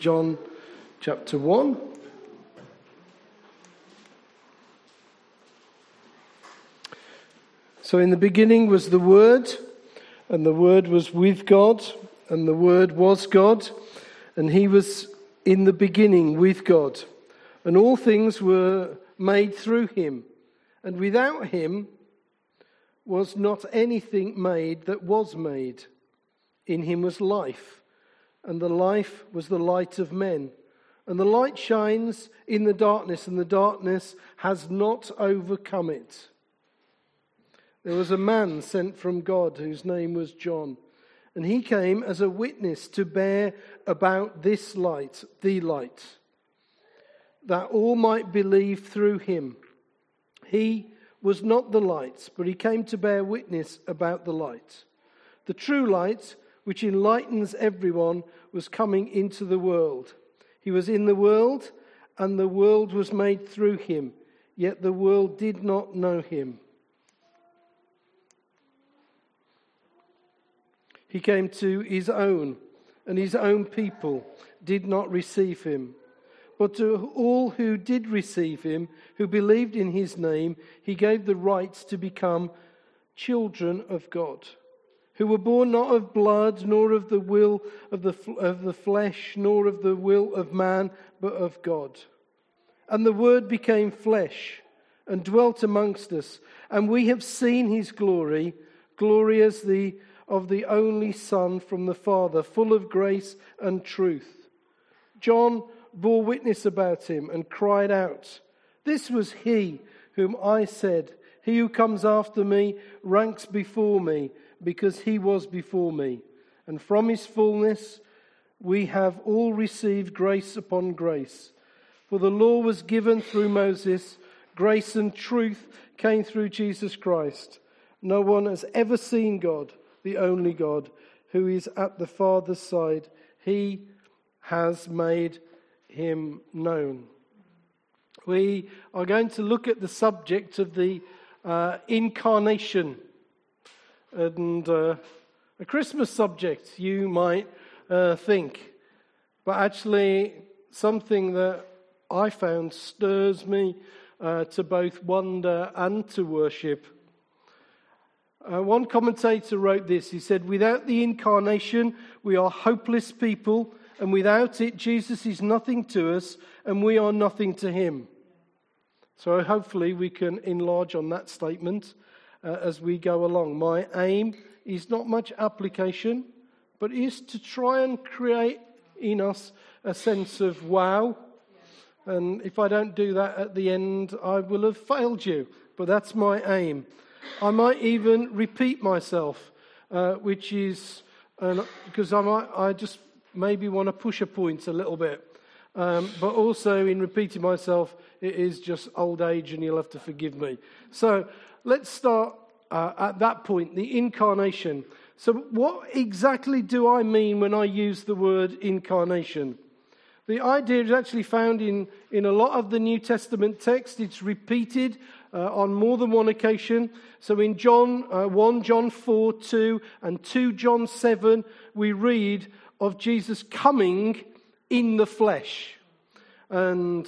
John chapter 1. So in the beginning was the Word, and the Word was with God, and the Word was God, and he was in the beginning with God. And all things were made through him, and without him was not anything made that was made. In him was life, and the life was the light of men. And the light shines in the darkness, and the darkness has not overcome it. There was a man sent from God whose name was John, and he came as a witness to bear about this light, the light, that all might believe through him. He was not the light, but he came to bear witness about the light. The true light, which enlightens everyone, was coming into the world. He was in the world, and the world was made through him, yet the world did not know him. He came to his own, and his own people did not receive him. But to all who did receive him, who believed in his name, he gave the right to become children of God, who were born not of blood, nor of the will of the flesh, nor of the will of man, but of God. And the Word became flesh and dwelt amongst us, and we have seen his glory, glory as of the only Son from the Father, full of grace and truth. John bore witness about him and cried out, "This was he whom I said, 'He who comes after me ranks before me, because he was before me.' And from his fullness we have all received grace upon grace. For the law was given through Moses, grace and truth came through Jesus Christ. No one has ever seen God, the only God, who is at the Father's side. He has made him known." We are going to look at the subject of the incarnation. And a Christmas subject, you might think. But actually, something that I found stirs me to both wonder and to worship. One commentator wrote this. He said, "Without the incarnation, we are hopeless people, and without it, Jesus is nothing to us, and we are nothing to him." So hopefully we can enlarge on that statement as we go along. My aim is not much application, but is to try and create in us a sense of wow. And if I don't do that at the end, I will have failed you. But that's my aim. I might even repeat myself, which is because I just maybe want to push a point a little bit. But also in repeating myself, it is just old age, and you'll have to forgive me. So let's start at that point, the incarnation. So what exactly do I mean when I use the word incarnation? The idea is actually found in a lot of the New Testament text. It's repeated on more than one occasion. So in John 1 John 4, 2, and 2 John 7, we read of Jesus coming in the flesh. And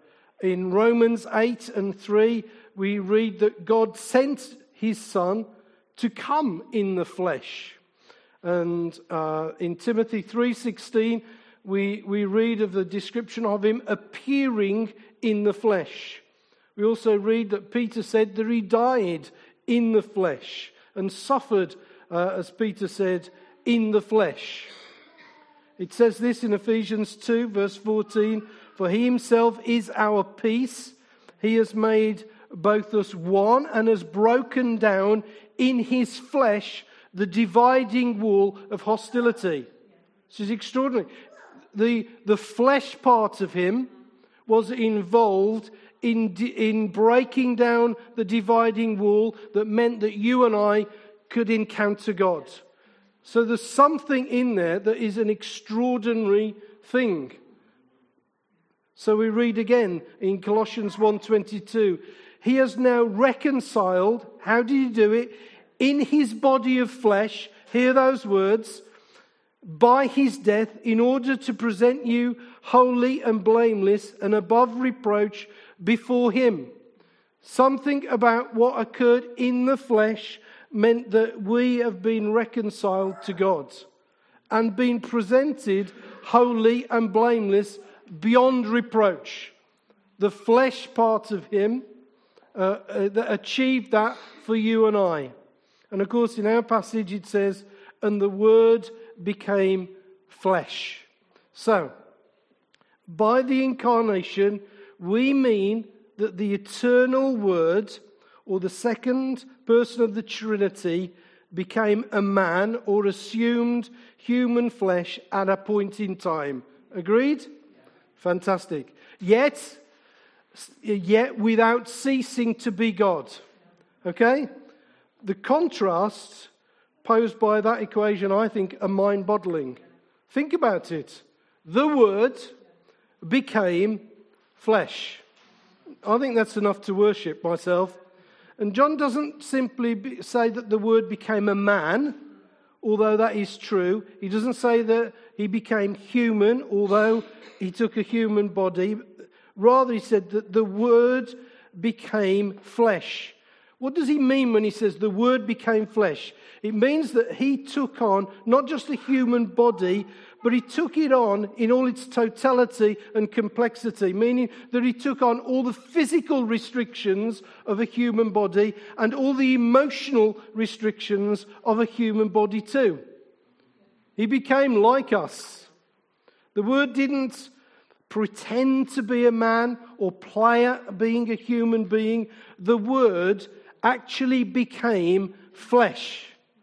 in Romans 8 and 3, we read that God sent his Son to come in the flesh. And in Timothy 3:16, we read of the description of him appearing in the flesh. We also read that Peter said that he died in the flesh and suffered, as Peter said, in the flesh. It says this in Ephesians 2, verse 14, "For he himself is our peace. He has made both us one and has broken down in his flesh the dividing wall of hostility." This is extraordinary. The flesh part of him was involved in breaking down the dividing wall that meant that you and I could encounter God. So there's something in there that is an extraordinary thing. So we read again in Colossians 1:22, "He has now reconciled," how did he do it? "In his body of flesh," hear those words, by his death in order to present you holy and blameless and above reproach before him. Something about what occurred in the flesh meant that we have been reconciled to God and been presented holy and blameless beyond reproach. The flesh part of him that achieved that for you and I. And of course in our passage it says, and the Word became flesh. So, by the incarnation, we mean that the eternal Word, or the second person of the Trinity, became a man or assumed human flesh at a point in time. Agreed? Fantastic. Yet without ceasing to be God. Okay? The contrasts posed by that equation, I think, are mind-boggling. Think about it. The Word became flesh. I think that's enough to worship myself. And John doesn't simply say that the Word became a man, although that is true. He doesn't say that he became human, although he took a human body. Rather, he said that the Word became flesh. What does he mean when he says the Word became flesh? It means that he took on not just a human body, but he took it on in all its totality and complexity, meaning that he took on all the physical restrictions of a human body and all the emotional restrictions of a human body too. He became like us. The Word didn't pretend to be a man or play at being a human being. The Word actually became flesh.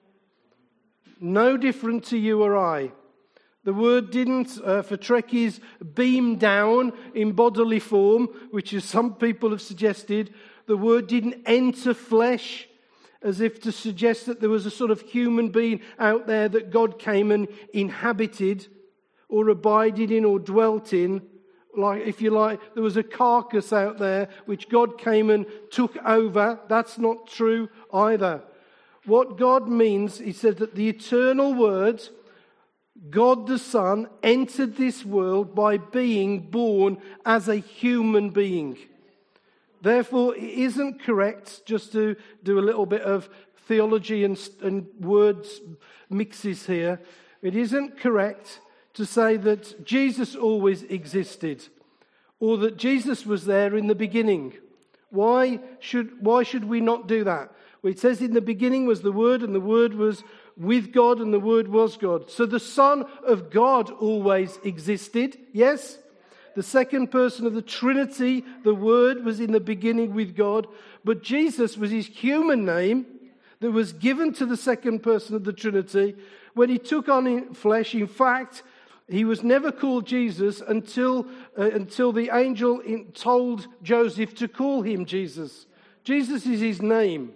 No different to you or I. The Word didn't, for Trekkies, beam down in bodily form, which is some people have suggested. The Word didn't enter flesh, as if to suggest that there was a sort of human being out there that God came and inhabited or abided in or dwelt in. Like, if you like, there was a carcass out there which God came and took over. That's not true either. What God means, he said that the eternal Word, God the Son, entered this world by being born as a human being. Therefore, it isn't correct, just to do a little bit of theology and words mixes here, it isn't correct to say that Jesus always existed or that Jesus was there in the beginning. Why should we not do that? Well, it says in the beginning was the Word, and the Word was with God, and the Word was God. So the Son of God always existed, yes? The second person of the Trinity, the Word, was in the beginning with God. But Jesus was his human name that was given to the second person of the Trinity when he took on flesh. In fact, he was never called Jesus until the angel told Joseph to call him Jesus. Jesus is his name.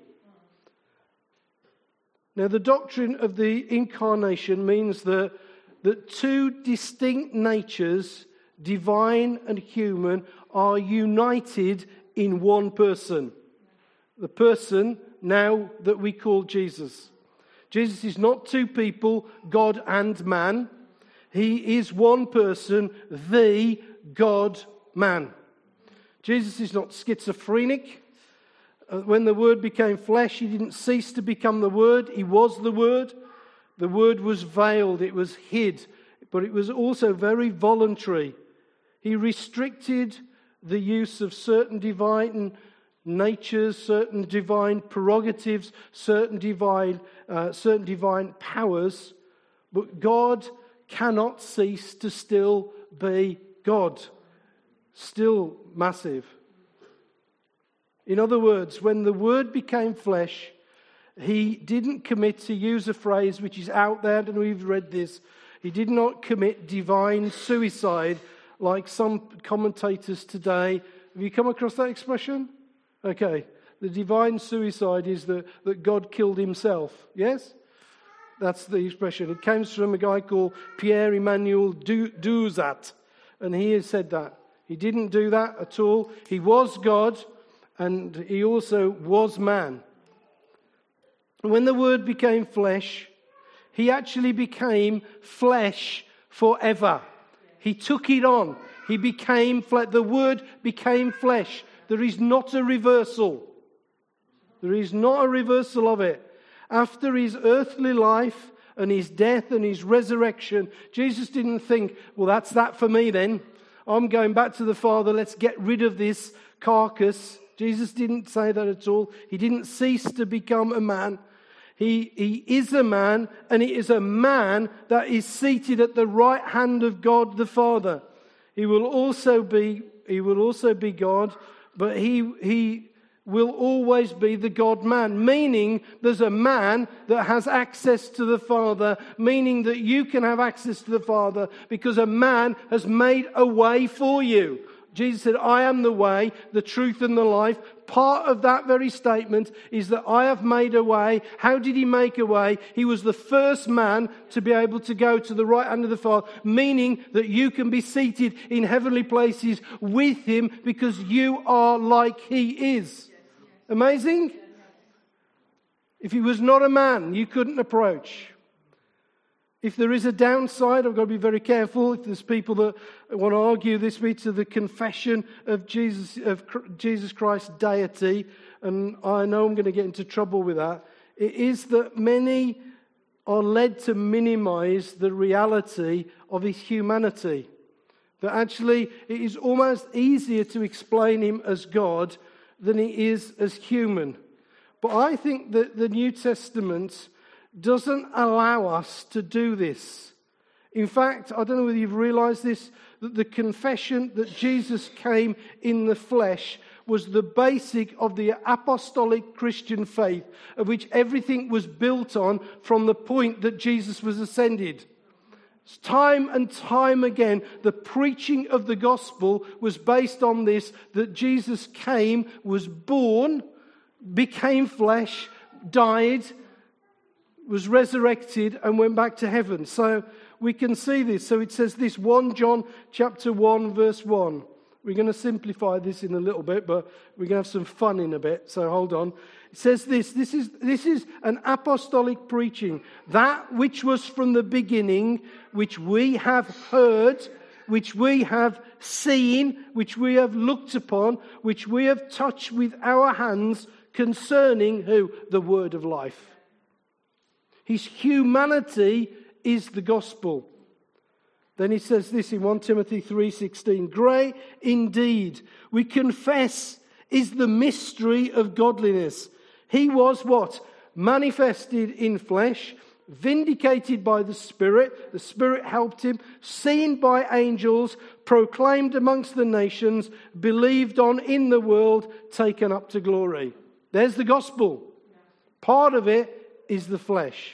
Now, the doctrine of the incarnation means that two distinct natures, divine and human, are united in one person. The person now that we call Jesus. Jesus is not two people, God and man. He is one person, the God-man. Jesus is not schizophrenic. When the Word became flesh, he didn't cease to become the Word. He was the Word. The Word was veiled. It was hid. But it was also very voluntary. He restricted the use of certain divine natures, certain divine prerogatives, certain divine powers. But God cannot cease to still be God. Still massive. In other words, when the Word became flesh, he didn't commit, to use a phrase which is out there, and we've read this, he did not commit divine suicide like some commentators today. Have you come across that expression? Okay. The divine suicide is that God killed himself. Yes? That's the expression. It comes from a guy called Pierre-Emmanuel Dusat. And he has said that. He didn't do that at all. He was God. And he also was man. And when the Word became flesh, He actually became flesh forever. He took it on. He became flesh. The Word became flesh. There is not a reversal. There is not a reversal of it. After his earthly life and his death and his resurrection, Jesus didn't think, well, that's that for me then. I'm going back to the Father. Let's get rid of this carcass. Jesus didn't say that at all. He didn't cease to become a man. He is a man, and he is a man that is seated at the right hand of God the Father. He will also be God, but he will always be the God-man, meaning there's a man that has access to the Father, meaning that you can have access to the Father because a man has made a way for you. Jesus said, I am the way, the truth, and the life. Part of that very statement is that I have made a way. How did he make a way? He was the first man to be able to go to the right hand of the Father, meaning that you can be seated in heavenly places with him because you are like he is. Amazing? If he was not a man, you couldn't approach. If there is a downside, I've got to be very careful. If there's people that want to argue this week to the confession of Jesus Christ's deity, and I know I'm going to get into trouble with that, it is that many are led to minimize the reality of his humanity. That actually it is almost easier to explain him as God than he is as human. But I think that the New Testament doesn't allow us to do this. In fact, I don't know whether you've realized this, that the confession that Jesus came in the flesh was the basic of the apostolic Christian faith, of which everything was built on from the point that Jesus was ascended. Time and time again, the preaching of the gospel was based on this, that Jesus came, was born, became flesh, died, was resurrected, and went back to heaven. So we can see this. So it says this, 1 John chapter 1, verse 1. We're going to simplify this in a little bit, but we're going to have some fun in a bit, so hold on. It says this is an apostolic preaching. That which was from the beginning, which we have heard, which we have seen, which we have looked upon, which we have touched with our hands, concerning who? The word of life. His humanity is the gospel. Then he says this in 1 Timothy 3:16. Great indeed, we confess, is the mystery of godliness. He was what? Manifested in flesh, vindicated by the Spirit. The Spirit helped him. Seen by angels, proclaimed amongst the nations, believed on in the world, taken up to glory. There's the gospel. Part of it is the flesh.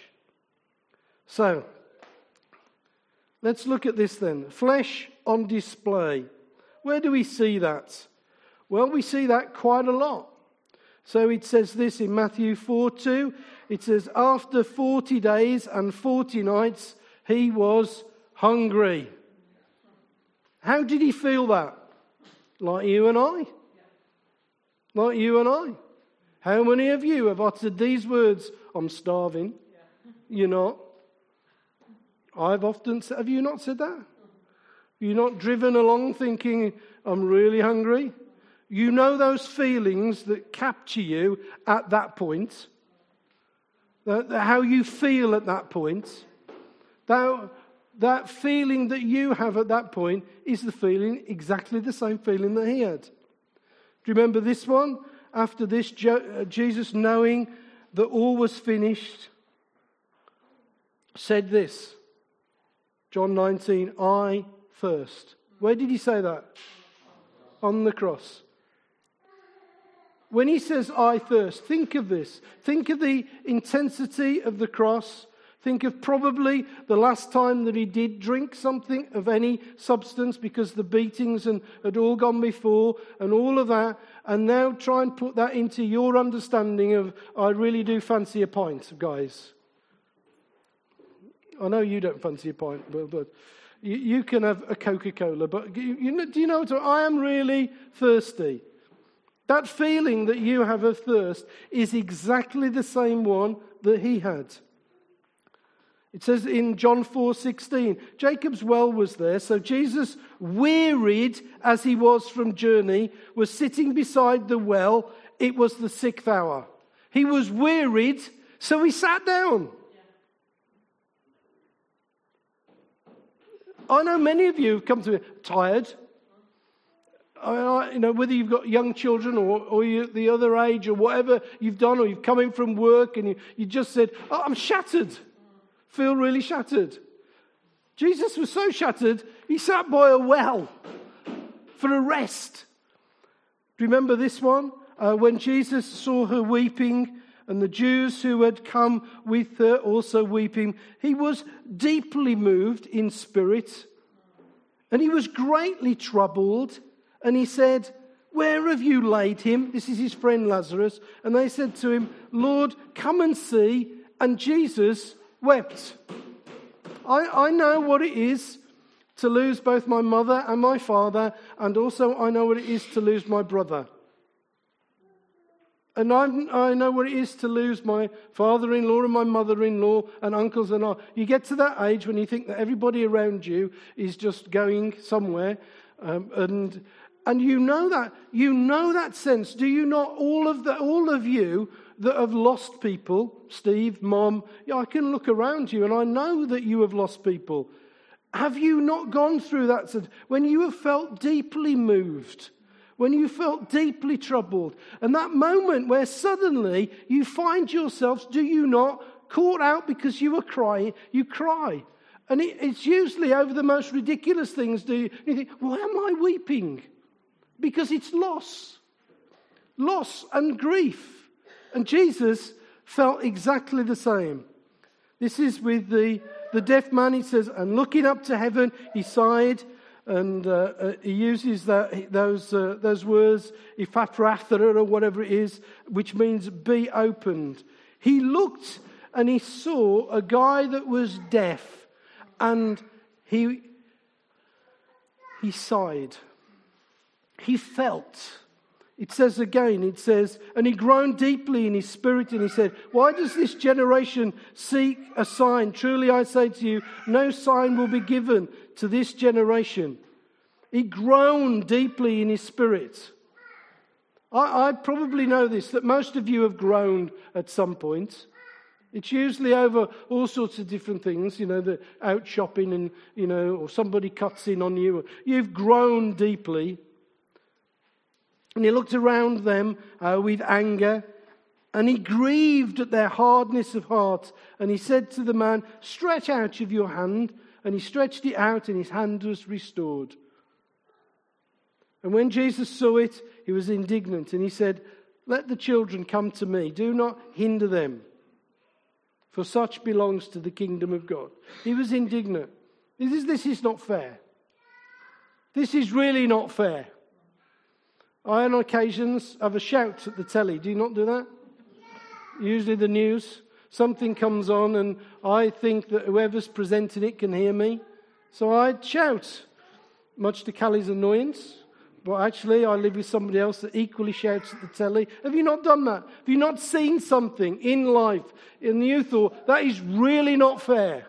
So, let's look at this then. Flesh on display. Where do we see that? Well, we see that quite a lot. So it says this in Matthew 4:2. It says, after 40 days and 40 nights, he was hungry. How did he feel that? Like you and I. Like you and I. How many of you have uttered these words? I'm starving. You're not. I've often said, have you not said that? You're not driven along thinking, I'm really hungry? You know those feelings that capture you at that point. How you feel at that point. That feeling that you have at that point is the feeling, exactly the same feeling that he had. Do you remember this one? After this, Jesus, knowing that all was finished, said this. John 19, I thirst. Where did he say that? On the cross. When he says, I thirst, think of this. Think of the intensity of the cross. Think of probably the last time that he did drink something of any substance because the beatings had all gone before and all of that. And now try and put that into your understanding of, I really do fancy a pint, guys. I know you don't fancy a pint, but you can have a Coca-Cola. But do you know what? I am really thirsty. That feeling that you have of thirst is exactly the same one that he had. It says in John 4:16, Jacob's well was there. So Jesus, wearied as he was from journey, was sitting beside the well. It was the 6th hour. He was wearied, so he sat down. I know many of you have come to me tired. Whether you've got young children or you're the other age or whatever you've done, or you've come in from work and you just said, oh, I'm shattered. Feel really shattered. Jesus was so shattered, he sat by a well for a rest. Do you remember this one? When Jesus saw her weeping and the Jews who had come with her also weeping, he was deeply moved in spirit and he was greatly troubled. And he said, where have you laid him? This is his friend Lazarus. And they said to him, Lord, come and see. And Jesus wept. I know what it is to lose both my mother and my father. And also I know what it is to lose my brother. And I know what it is to lose my father-in-law and my mother-in-law and uncles and all. You get to that age when you think that everybody around you is just going somewhere. And you know that sense. Do you not? All of you that have lost people, Steve, Mom, I can look around you and I know that you have lost people. Have you not gone through that sense? When you have felt deeply moved, when you felt deeply troubled, and that moment where suddenly you find yourselves, do you not, caught out because you were crying, you cry. And it's usually over the most ridiculous things. You think, why am I weeping? Because it's loss and grief. And Jesus felt exactly the same. This is with the deaf man. He says, and looking up to heaven, he sighed. And he uses those words, iphatrathera or whatever it is, which means be opened. He looked and he saw a guy that was deaf. And he sighed. He felt. It says, and he groaned deeply in his spirit, and he said, why does this generation seek a sign? Truly I say to you, no sign will be given to this generation. He groaned deeply in his spirit. I probably know this, that most of you have groaned at some point. It's usually over all sorts of different things, the out shopping and, or somebody cuts in on you. You've groaned deeply. And he looked around them with anger, and he grieved at their hardness of heart. And he said to the man, stretch out of your hand. And he stretched it out, and his hand was restored. And when Jesus saw it, he was indignant. And he said, let the children come to me. Do not hinder them, for such belongs to the kingdom of God. He was indignant. This is not fair. This is really not fair. I, on occasions, have a shout at the telly. Do you not do that? Usually the news. Something comes on and I think that whoever's presenting it can hear me. So I shout, much to Callie's annoyance. But actually, I live with somebody else that equally shouts at the telly. Have you not done that? Have you not seen something in life and you thought, that is really not fair?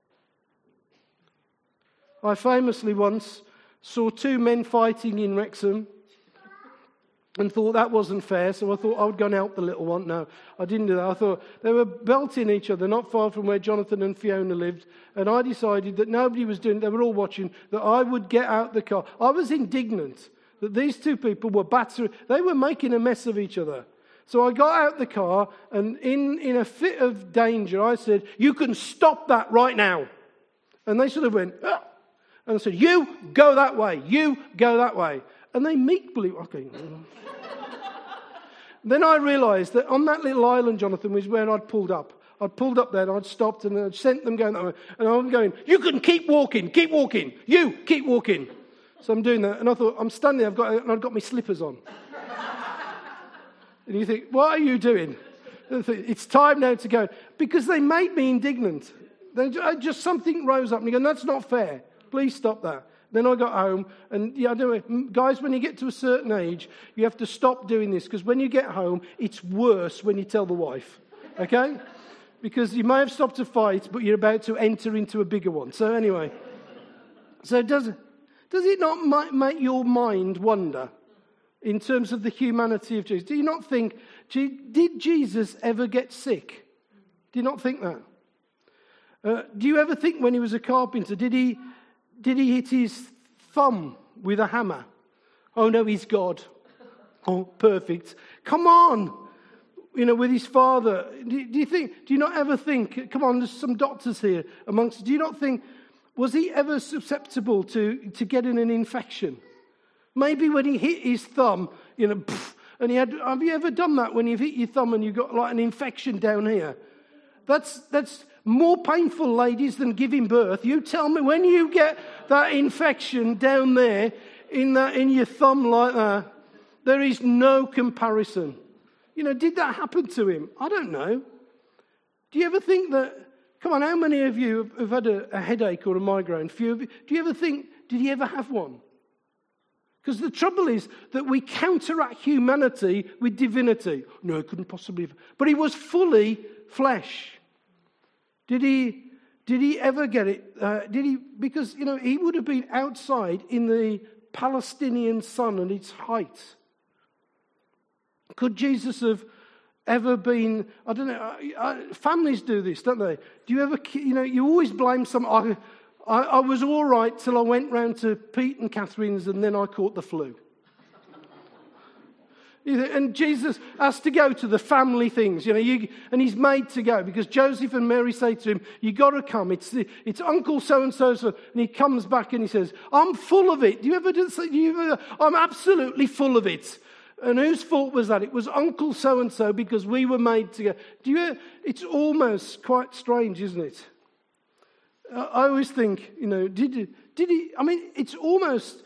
I famously once saw two men fighting in Wrexham and thought that wasn't fair, so I thought I would go and help the little one. No, I didn't do that. I thought they were belting each other not far from where Jonathan and Fiona lived, and I decided that nobody was doing it, they were all watching, that I would get out the car. I was indignant that these two people were they were making a mess of each other. So I got out the car, and in a fit of danger, I said, you can stop that right now. And they sort of went, ah. And I said, you go that way, you go that way. And they meekly, okay. Then I realised that on that little island, Jonathan, was where I'd pulled up. I'd pulled up there and I'd stopped and I'd sent them going that way. And I'm going, you can keep walking. You keep walking. So I'm doing that. And I thought, I'm standing there, I've got my slippers on. And you think, what are you doing? It's time now to go. Because they made me indignant. Just something rose up and you go, that's not fair. Please stop that. Then I got home, and I don't know, guys, when you get to a certain age, you have to stop doing this, because when you get home, it's worse when you tell the wife, okay? Because you may have stopped a fight, but you're about to enter into a bigger one. So anyway, so does it not make your mind wonder in terms of the humanity of Jesus? Do you not think, did Jesus ever get sick? Do you not think that? Do you ever think when he was a carpenter, did he hit his thumb with a hammer? Oh no, he's God. Oh, perfect. Come on. With his father. Do you not ever think, come on, there's some doctors here amongst, do you not think, was he ever susceptible to getting an infection? Maybe when he hit his thumb, and have you ever done that when you've hit your thumb and you've got like an infection down here? That's more painful, ladies, than giving birth. You tell me, when you get that infection down there in your thumb like that, there is no comparison. Did that happen to him? I don't know. Do you ever think that, come on, how many of you have had a headache or a migraine? Few of you. Do you ever think, did he ever have one? Because the trouble is that we counteract humanity with divinity. No, it couldn't possibly have. But he was fully flesh. Did he ever get it? Because, he would have been outside in the Palestinian sun at its height. Could Jesus have ever been, I don't know, families do this, don't they? Do you ever, you always blame some, I was all right till I went round to Pete and Catherine's and then I caught the flu. And Jesus has to go to the family things, and he's made to go because Joseph and Mary say to him, you got to come. It's Uncle so-and-so. And he comes back and he says, I'm full of it. I'm absolutely full of it. And whose fault was that? It was Uncle so-and-so because we were made to go. It's almost quite strange, isn't it? I always think, did he, it's almost,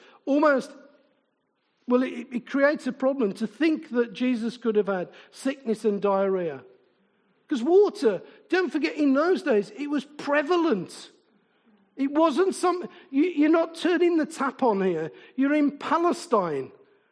well, it creates a problem to think that Jesus could have had sickness and diarrhea. Because water, don't forget, in those days, it was prevalent. It wasn't something, you're not turning the tap on here. You're in Palestine.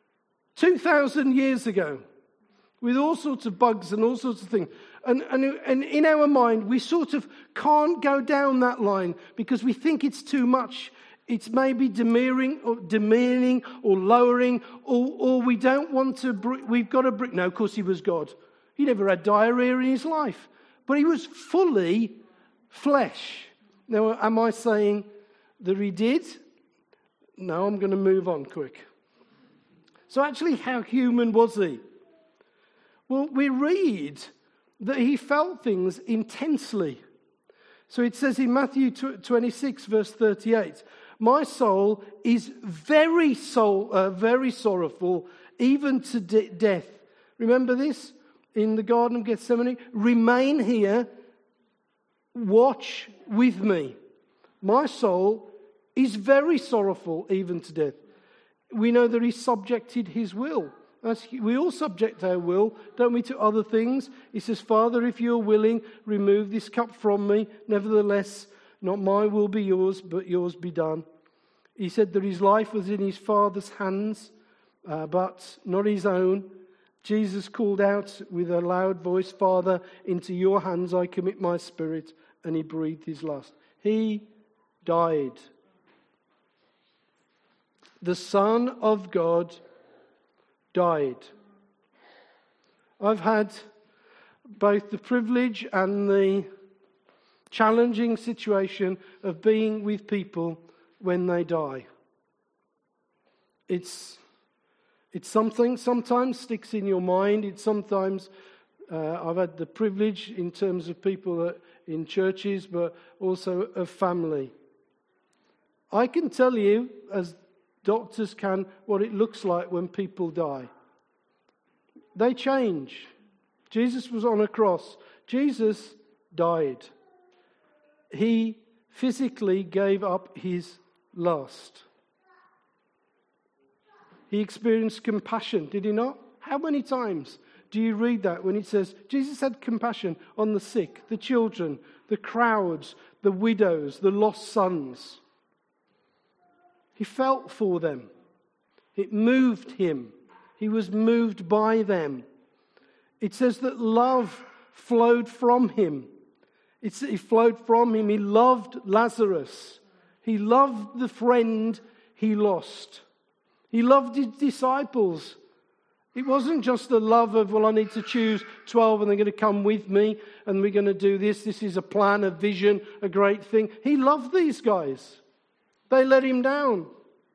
2,000 years ago, with all sorts of bugs and all sorts of things. And in our mind, we sort of can't go down that line because we think it's too much. It's maybe demeaning or lowering, or we don't want to, we've got to, no, of course he was God. He never had diarrhea in his life, but he was fully flesh. Now, am I saying that he did? No, I'm going to move on quick. So actually, how human was he? Well, we read that he felt things intensely. So it says in Matthew 26, verse 38, my soul is very sorrowful, even to death. Remember this? In the Garden of Gethsemane? Remain here, watch with me. My soul is very sorrowful, even to death. We know that he subjected his will. We all subject our will, don't we, to other things? He says, Father, if you're willing, remove this cup from me. Nevertheless, not my will be yours, but yours be done. He said that his life was in his Father's hands, but not his own. Jesus called out with a loud voice, Father, into your hands I commit my spirit. And he breathed his last. He died. The Son of God died. I've had both the privilege and the challenging situation of being with people when they die. It's something sometimes sticks in your mind. It's sometimes, I've had the privilege in terms of people in churches, but also of family. I can tell you, as doctors can, what it looks like when people die. They change. Jesus was on a cross. Jesus died. He physically gave up his last. He experienced compassion, did he not? How many times do you read that when it says Jesus had compassion on the sick, the children, the crowds, the widows, the lost sons? He felt for them. It moved him. He was moved by them. It says that love flowed from him. It flowed from him. He loved Lazarus. He loved the friend he lost. He loved his disciples. It wasn't just the love of, well, I need to choose 12 and they're going to come with me and we're going to do this. This is a plan, a vision, a great thing. He loved these guys. They let him down.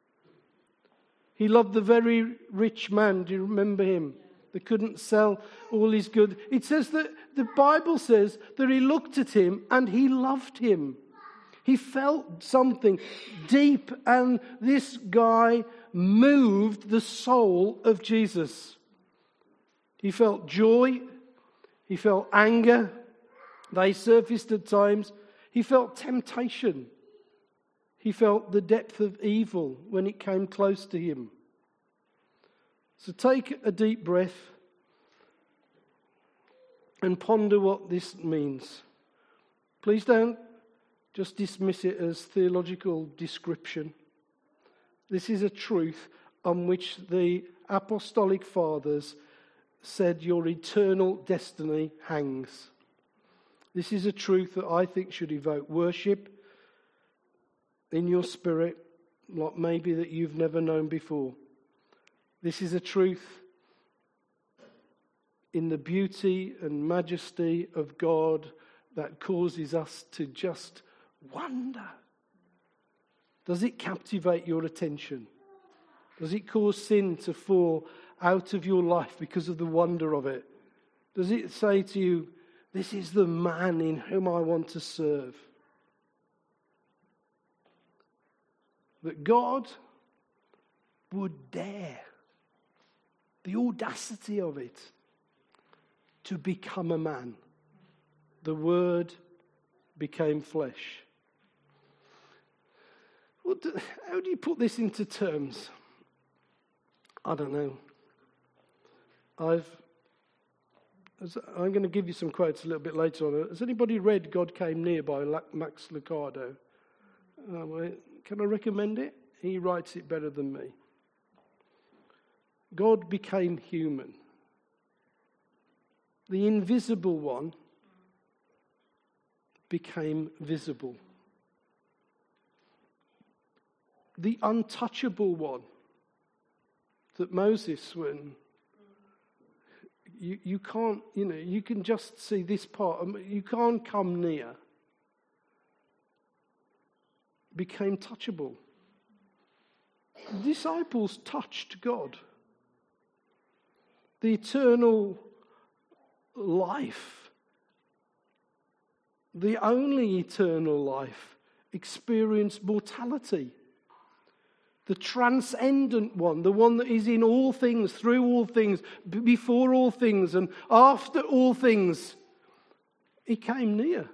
He loved the very rich man. Do you remember him? That couldn't sell all his goods. It says that the Bible says that he looked at him and he loved him. He felt something deep, and this guy moved the soul of Jesus. He felt joy. He felt anger. They surfaced at times. He felt temptation. He felt the depth of evil when it came close to him. So take a deep breath and ponder what this means. Please don't just dismiss it as theological description. This is a truth on which the apostolic fathers said your eternal destiny hangs. This is a truth that I think should evoke worship in your spirit, like maybe that you've never known before. This is a truth in the beauty and majesty of God that causes us to just wonder. Does it captivate your attention? Does it cause sin to fall out of your life because of the wonder of it? Does it say to you, this is the man in whom I want to serve? That God would dare, the audacity of it, to become a man. The Word became flesh. How do you put this into terms? I don't know. I'm going to give you some quotes a little bit later on. Has anybody read God Came Near by Max Lucado? Can I recommend it? He writes it better than me. God became human. The invisible one became visible. The untouchable one that Moses, when you can't, you can just see this part, you can't come near, became touchable. The disciples touched God. The eternal life, the only eternal life, experienced mortality. The transcendent one, the one that is in all things, through all things, before all things, and after all things, he came near.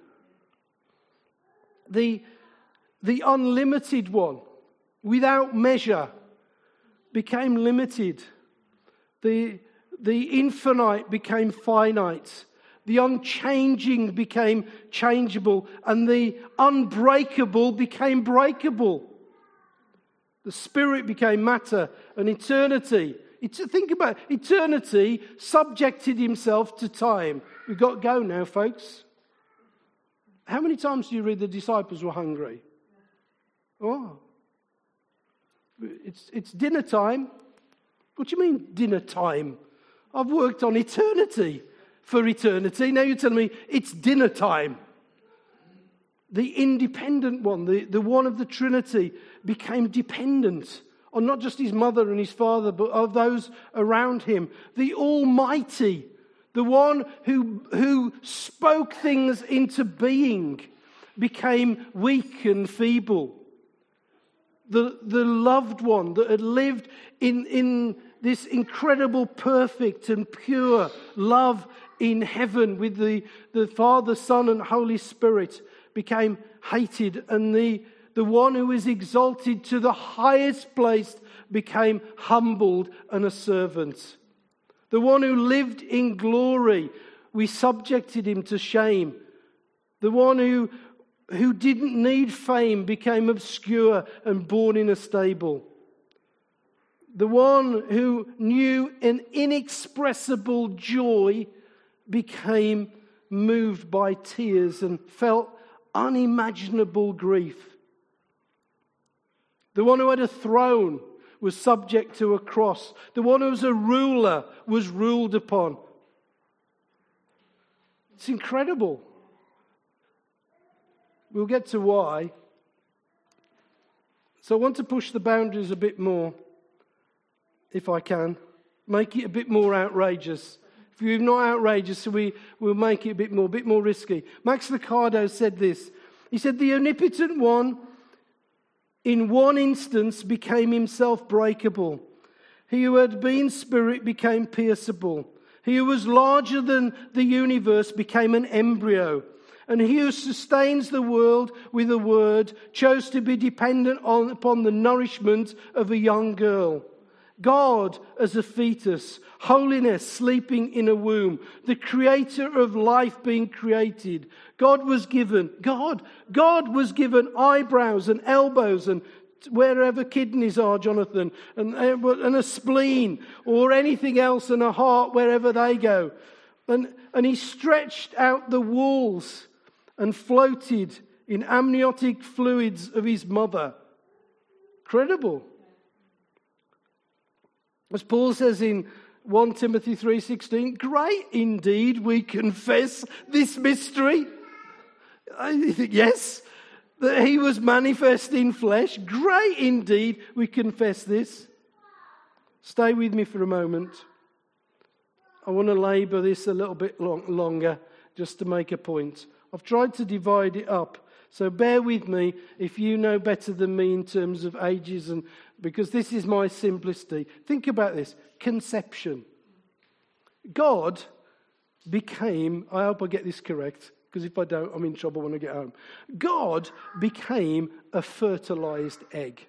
The unlimited one, without measure, became limited. The infinite became finite. The unchanging became changeable. And the unbreakable became breakable. The Spirit became matter, and eternity. Think about it. Eternity subjected himself to time. We've got to go now, folks. How many times do you read the disciples were hungry? Oh. It's dinner time. What do you mean dinner time? I've worked on eternity for eternity. Now you're telling me it's dinner time. The independent one, the one of the Trinity, became dependent on not just his mother and his father, but of those around him. The Almighty, the one who spoke things into being, became weak and feeble. The loved one that had lived in this incredible, perfect and pure love in heaven with the Father, Son and Holy Spirit became hated, and the one who is exalted to the highest place became humbled and a servant. The one who lived in glory, we subjected him to shame. The one who didn't need fame became obscure and born in a stable. The one who knew an inexpressible joy became moved by tears and felt unimaginable grief. The one who had a throne was subject to a cross. The one who was a ruler was ruled upon. It's incredible. We'll get to why. So I want to push the boundaries a bit more, if I can. Make it a bit more outrageous. If you're not outrageous, we'll make it a bit more risky. Max Lucado said this. He said, the omnipotent one in one instance became himself breakable. He who had been spirit became pierceable. He who was larger than the universe became an embryo. And he who sustains the world with a word chose to be dependent upon the nourishment of a young girl. God as a fetus, holiness sleeping in a womb, the creator of life being created. God was given eyebrows and elbows and wherever kidneys are, Jonathan, and a spleen or anything else, and a heart wherever they go. And he stretched out the walls and floated in amniotic fluids of his mother. Incredible. As Paul says in 1 Timothy 3:16, great indeed we confess this mystery. I think, yes, that he was manifest in flesh. Great indeed we confess this. Stay with me for a moment. I want to labour this a little bit longer just to make a point. I've tried to divide it up. So bear with me if you know better than me in terms of ages, and because this is my simplicity. Think about this. Conception. God became, I hope I get this correct, because if I don't, I'm in trouble when I get home. God became a fertilized egg.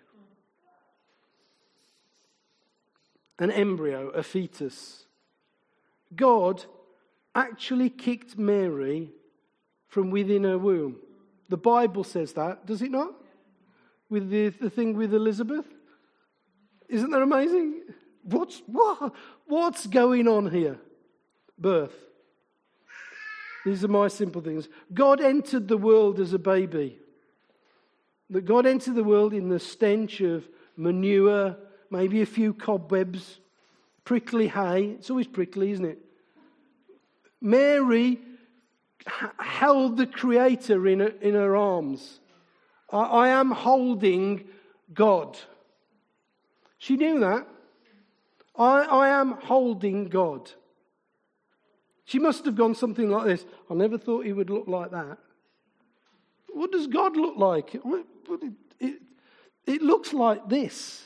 An embryo, a fetus. God actually kicked Mary from within her womb. The Bible says that, does it not? With the thing with Elizabeth? Isn't that amazing? What's going on here? Birth. These are my simple things. God entered the world as a baby. That God entered the world in the stench of manure, maybe a few cobwebs, prickly hay. It's always prickly, isn't it? Mary held the Creator in her arms. I am holding God. She knew that. I am holding God. She must have gone something like this. I never thought he would look like that. What does God look like? It looks like this.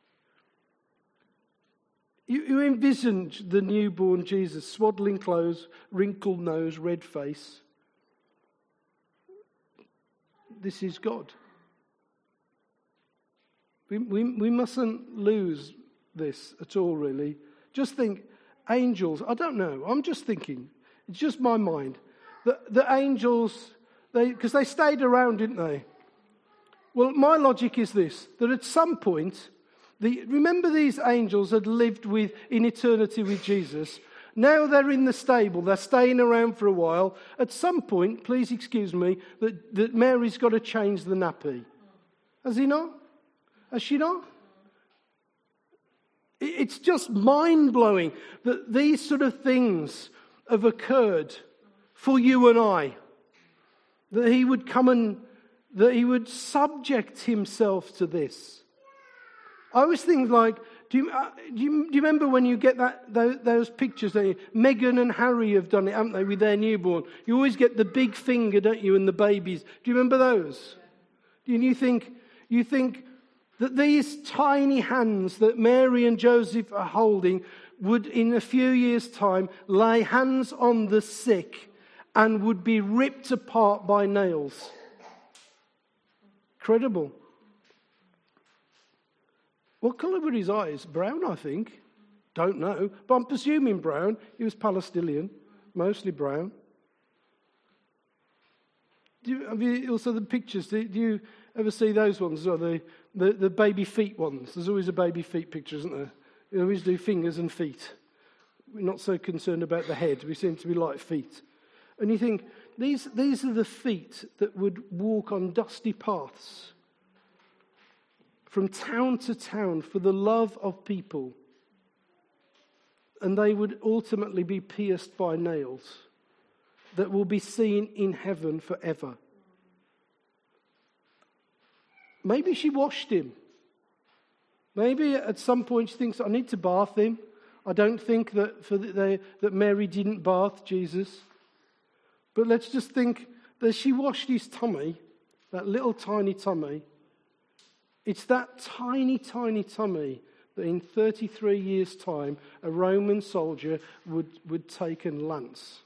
You envisioned the newborn Jesus, swaddling clothes, wrinkled nose, red face. This is God. We mustn't lose this at all, really. Just think, angels, I don't know, I'm just thinking, it's just my mind. The angels, because they stayed around, didn't they? Well, my logic is this, that at some point, remember these angels had lived in eternity with Jesus. Now they're in the stable, they're staying around for a while. At some point, please excuse me, that Mary's got to change the nappy. Has he not? Has she not? It's just mind-blowing that these sort of things have occurred for you and I. That he would come and that he would subject himself to this. I always think like, do you remember when you get those pictures? Meghan and Harry have done it, haven't they, with their newborn? You always get the big finger, don't you, and the babies. Do you remember those? And you think that these tiny hands that Mary and Joseph are holding would, in a few years' time, lay hands on the sick and would be ripped apart by nails. Incredible. What colour were his eyes? Brown, I think. Don't know. But I'm presuming brown. He was Palestinian. Mostly brown. Have you also the pictures? Do you ever see those ones? Or the baby feet ones? There's always a baby feet picture, isn't there? You always do fingers and feet. We're not so concerned about the head. We seem to be like feet. And you think, these are the feet that would walk on dusty paths from town to town for the love of people. And they would ultimately be pierced by nails that will be seen in heaven forever. Maybe she washed him. Maybe at some point she thinks, I need to bath him. I don't think that Mary didn't bath Jesus. But let's just think that she washed his tummy, that little tiny tummy. It's that tiny, tiny tummy that in 33 years' time a Roman soldier would take and lance.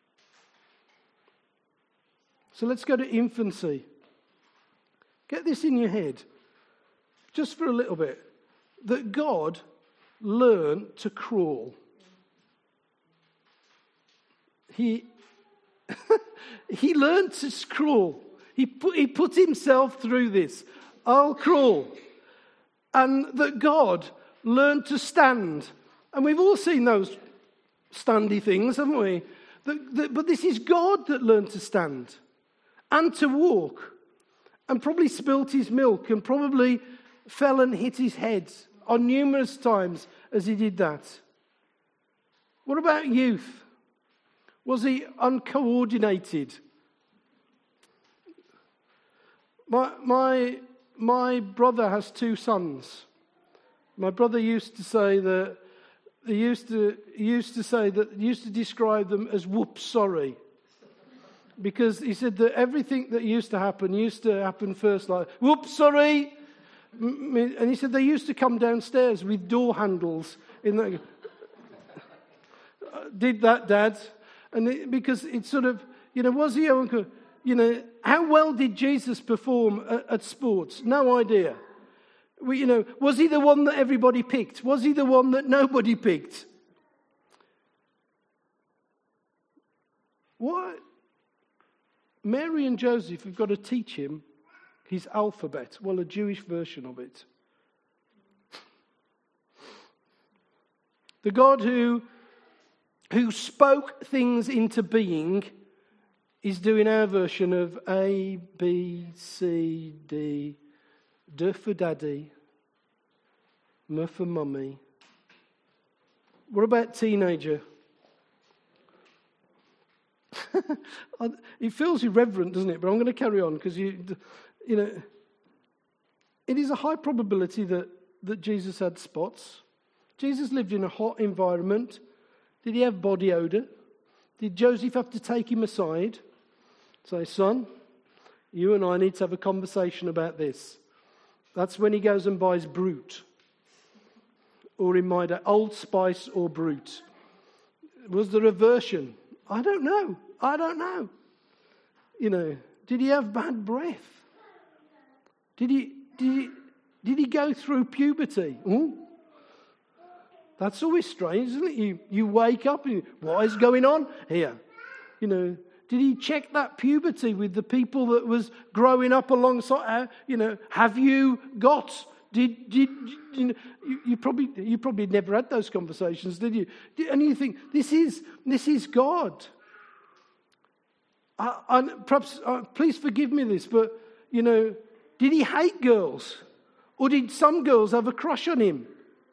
So let's go to infancy. Get this in your head, just for a little bit, that God learned to crawl. He learned to crawl. He put himself through this. I'll crawl. And that God learned to stand. And we've all seen those standy things, haven't we? But this is God that learned to stand and to walk. And probably spilt his milk and probably fell and hit his head on numerous times as he did that. What about youth? Was he uncoordinated? My brother has 2 sons. My brother used to say that he used to describe them as whoops sorry. Because he said that everything that used to happen first like, whoops, sorry. And he said they used to come downstairs with door handles in the... Did that, Dad? And because it's sort of, was he, how well did Jesus perform at sports? No idea. Was he the one that everybody picked? Was he the one that nobody picked? What? Mary and Joseph have got to teach him his alphabet. Well, a Jewish version of it. The God who spoke things into being is doing our version of A, B, C, D, D for daddy, M for mummy. What about teenager? It feels irreverent, doesn't it? But I'm going to carry on because it is a high probability that Jesus had spots. Jesus lived in a hot environment. Did he have body odor? Did Joseph have to take him aside? Say, son, you and I need to have a conversation about this. That's when he goes and buys Brut. Or in my day, Old Spice or Brut. Was there a version? I don't know. Did he have bad breath? Did he go through puberty? Ooh. That's always strange, isn't it? You wake up and what is going on here? Did he check that puberty with the people that was growing up alongside? Have you got? You probably never had those conversations, did you? And you think this is God. Perhaps please forgive me this, but did he hate girls, or did some girls have a crush on him?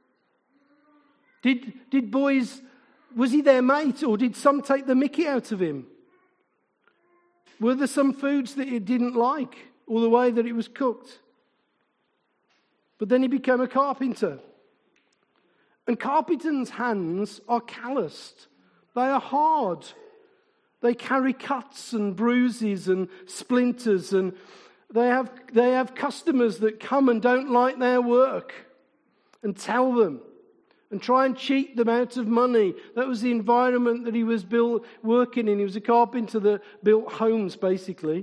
Did boys? Was he their mate, or did some take the mickey out of him? Were there some foods that he didn't like, or the way that it was cooked? But then he became a carpenter. And carpenters' hands are calloused. They are hard. They carry cuts and bruises and splinters. And they have customers that come and don't like their work and tell them and try and cheat them out of money. That was the environment that he was working in. He was a carpenter that built homes, basically.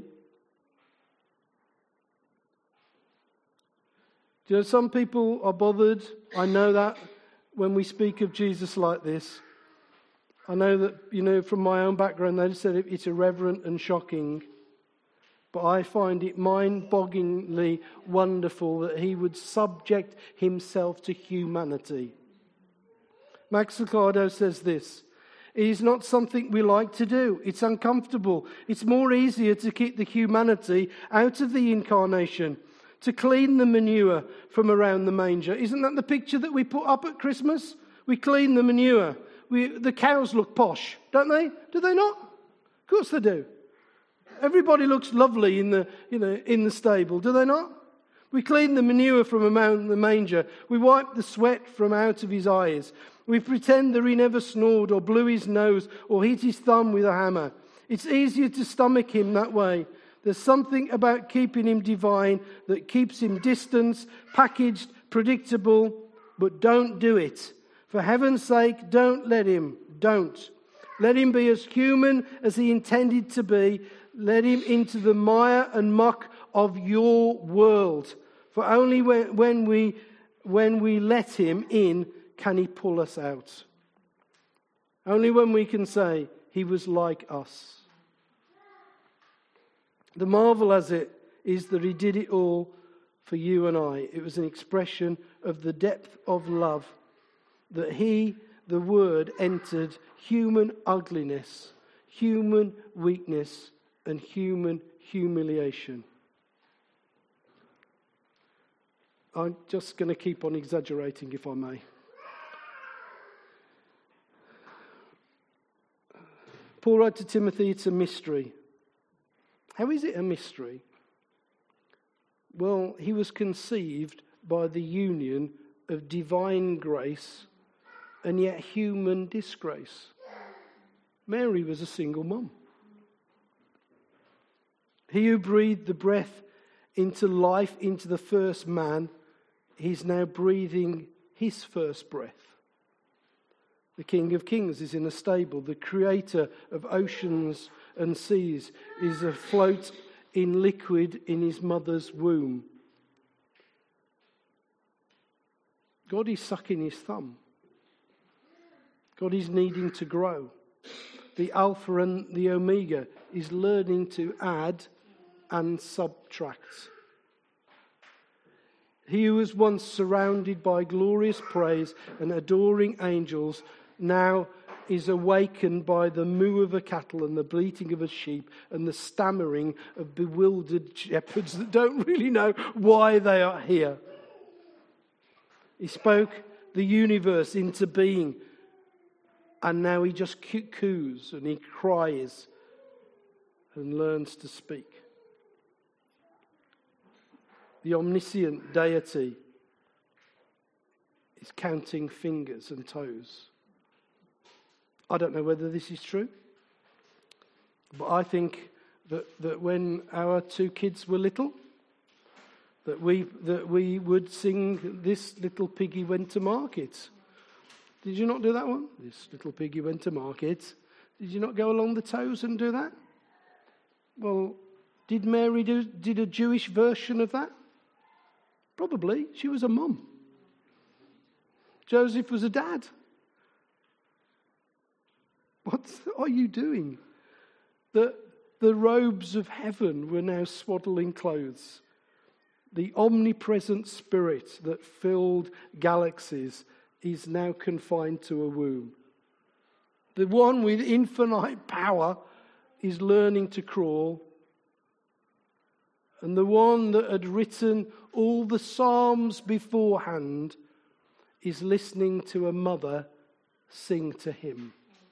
Some people are bothered. I know that when we speak of Jesus like this. I know that, from my own background, they said it's irreverent and shocking. But I find it mind-bogglingly wonderful that he would subject himself to humanity. Max Lucado says this: It is not something we like to do. It's uncomfortable. It's more easier to keep the humanity out of the incarnation, to clean the manure from around the manger. Isn't that the picture that we put up at Christmas? We clean the manure. The cows look posh, don't they? Do they not? Of course they do. Everybody looks lovely in the stable, do they not? We clean the manure from around the manger. We wipe the sweat from out of his eyes. We pretend that he never snored or blew his nose or hit his thumb with a hammer. It's easier to stomach him that way. There's something about keeping him divine that keeps him distant, packaged, predictable, but don't do it. For heaven's sake, don't let him. Don't. Let him be as human as he intended to be. Let him into the mire and muck of your world. For only when we let him in can he pull us out. Only when we can say he was like us. The marvel as it is that he did it all for you and I. It was an expression of the depth of love that he, the Word, entered human ugliness, human weakness, and human humiliation. I'm just going to keep on exaggerating, if I may. Paul wrote to Timothy, it's a mystery. How is it a mystery? Well, he was conceived by the union of divine grace and yet human disgrace. Mary was a single mum. He who breathed the breath into life into the first man, he's now breathing his first breath. The King of Kings is in a stable. The creator of oceans and seas is afloat in liquid in his mother's womb. God is sucking his thumb. God is needing to grow. The Alpha and the Omega is learning to add and subtract. He who was once surrounded by glorious praise and adoring angels now is awakened by the moo of a cattle and the bleating of a sheep and the stammering of bewildered shepherds that don't really know why they are here. He spoke the universe into being, and now he just coos and he cries and learns to speak. The omniscient deity is counting fingers and toes. I don't know whether this is true, but I think that when our two kids were little, that we would sing "This Little Piggy Went to Market." Did you not do that one? This little piggy went to market. Did you not go along the toes and do that? Well, did Mary did a Jewish version of that? Probably. She was a mum. Joseph was a dad. What are you doing? The robes of heaven were now swaddling clothes. The omnipresent spirit that filled galaxies is now confined to a womb. The one with infinite power is learning to crawl. And the one that had written all the Psalms beforehand is listening to a mother sing to him.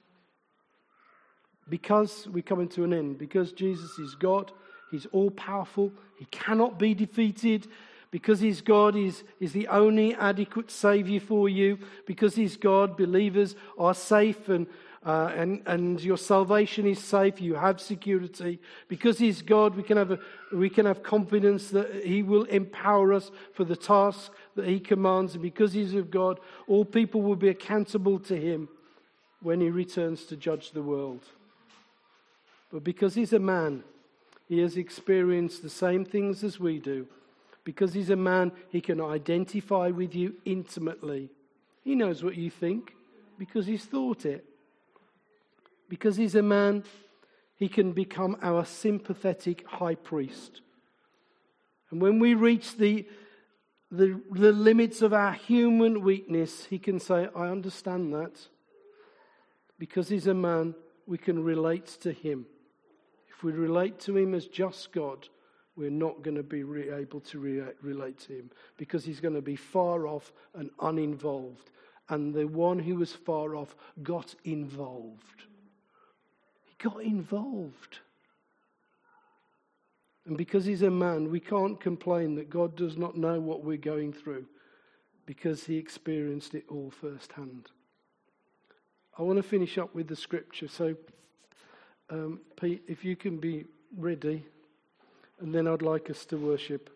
Because we're coming to an end, because Jesus is God, he's all-powerful, he cannot be defeated. Because he's God, he's the only adequate Saviour for you. Because he's God, believers are safe and your salvation is safe. You have security. Because he's God, we can have confidence that he will empower us for the task that he commands. And because he's of God, all people will be accountable to him when he returns to judge the world. But because he's a man, he has experienced the same things as we do. Because he's a man, he can identify with you intimately. He knows what you think because he's thought it. Because he's a man, he can become our sympathetic high priest. And when we reach the limits of our human weakness, he can say, I understand that. Because he's a man, we can relate to him. If we relate to him as just God, we're not going to be able to relate to him, because he's going to be far off and uninvolved. And the one who was far off got involved. He got involved. And because he's a man, we can't complain that God does not know what we're going through, because he experienced it all firsthand. I want to finish up with the scripture. So, Pete, if you can be ready, and then I'd like us to worship.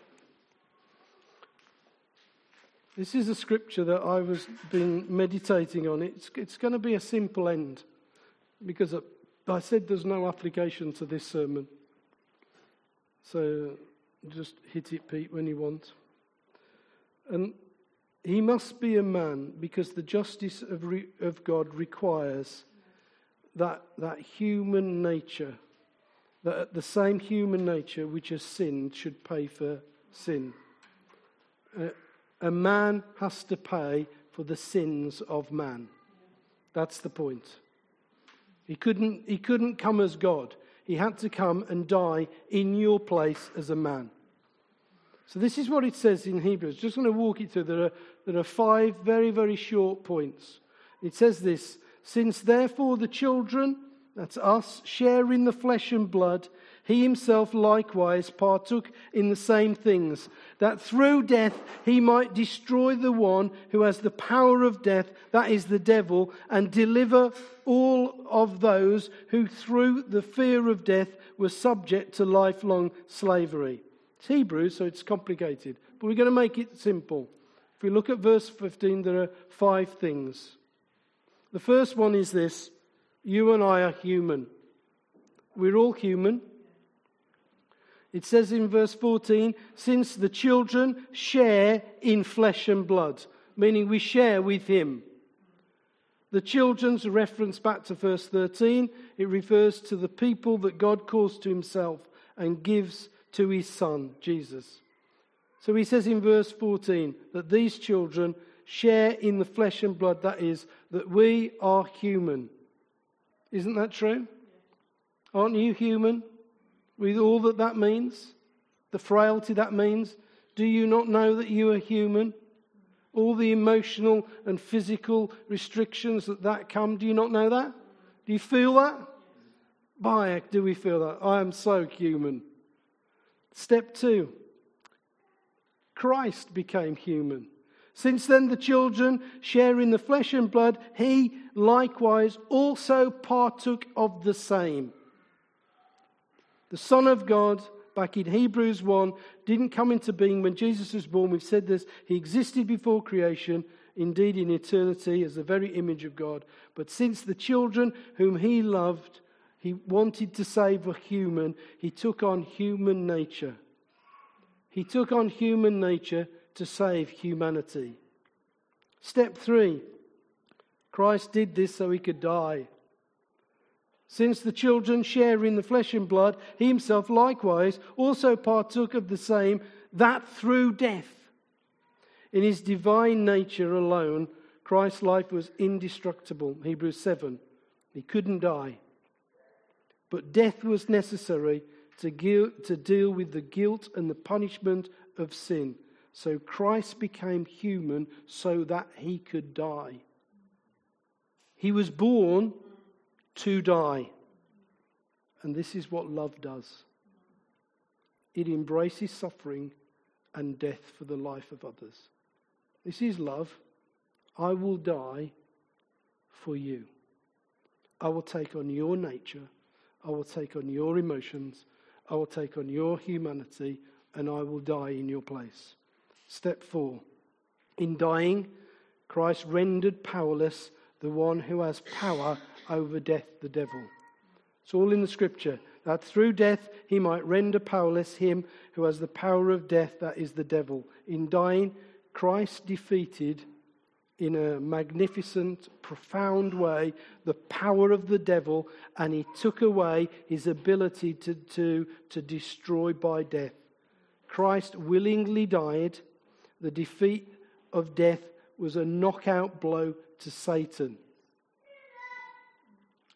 This is a scripture that I was been meditating on. It's going to be a simple end, because I said there's no application to this sermon. So just hit it, Pete, when you want. And he must be a man, because the justice of God requires that human nature, that the same human nature which has sinned should pay for sin. A man has to pay for the sins of man. That's the point. He couldn't come as God. He had to come and die in your place as a man. So this is what it says in Hebrews. Just going to walk it through. There are 5 very, very short points. It says this: since therefore the children, that's us, share in the flesh and blood, he himself likewise partook in the same things, that through death he might destroy the one who has the power of death, that is the devil, and deliver all of those who through the fear of death were subject to lifelong slavery. It's Hebrew, so it's complicated, but we're going to make it simple. If we look at verse 15, there are 5 things. The first one is this: you and I are human. We're all human. It says in verse 14, since the children share in flesh and blood, meaning we share with him. The children's reference back to verse 13. It refers to the people that God calls to himself and gives to his son, Jesus. So he says in verse 14 that these children share in the flesh and blood, that is, that we are human. Isn't that true? Aren't you human? With all that means, the frailty that means. Do you not know that you are human? All the emotional and physical restrictions that come, do you not know that? Do you feel that? By heck, do we feel that? I am so human. Step 2. Christ became human. Since then the children share in the flesh and blood, he likewise also partook of the same. The Son of God, back in Hebrews 1, didn't come into being when Jesus was born. We've said this. He existed before creation, indeed in eternity, as the very image of God. But since the children whom he loved, he wanted to save were human, he took on human nature. He took on human nature to save humanity. Step 3. Christ did this so he could die. Since the children share in the flesh and blood, he himself likewise also partook of the same, that through death. In his divine nature alone, Christ's life was indestructible. Hebrews 7. He couldn't die. But death was necessary to deal with the guilt and the punishment of sin. So Christ became human so that he could die. He was born to die. And this is what love does. It embraces suffering and death for the life of others. This is love. I will die for you. I will take on your nature. I will take on your emotions. I will take on your humanity, and I will die in your place. Step 4. In dying, Christ rendered powerless the one who has power over death, the devil. It's all in the scripture. That through death he might render powerless him who has the power of death, that is the devil. In dying, Christ defeated in a magnificent, profound way the power of the devil, and he took away his ability to destroy by death. Christ willingly died. The defeat of death was a knockout blow to Satan.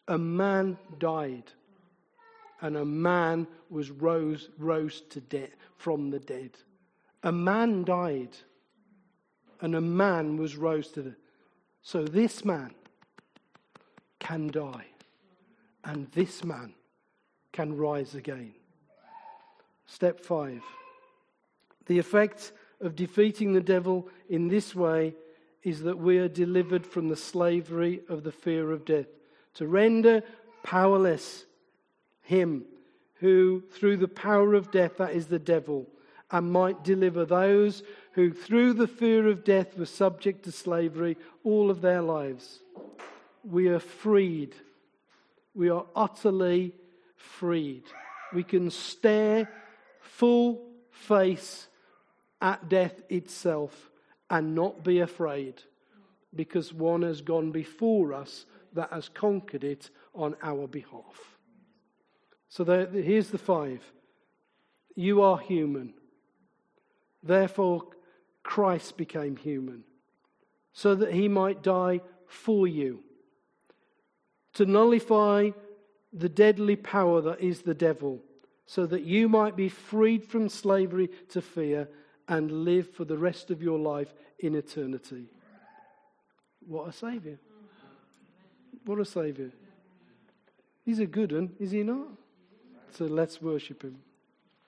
a man died, and a man was rose to death from the dead. A man died, and a man was rose to the. So this man can die, and this man can rise again. Step 5. The effect of defeating the devil in this way is that we are delivered from the slavery of the fear of death, to render powerless him who, through the power of death, that is the devil, and might deliver those who, through the fear of death, were subject to slavery all of their lives. We are freed. We are utterly freed. We can stare full face at death itself and not be afraid, because one has gone before us that has conquered it on our behalf. So here's the 5. You are human. Therefore, Christ became human, so that he might die for you, to nullify the deadly power that is the devil, so that you might be freed from slavery to fear and live for the rest of your life in eternity. What a Saviour. What a Saviour. He's a good one, is he not? So let's worship him.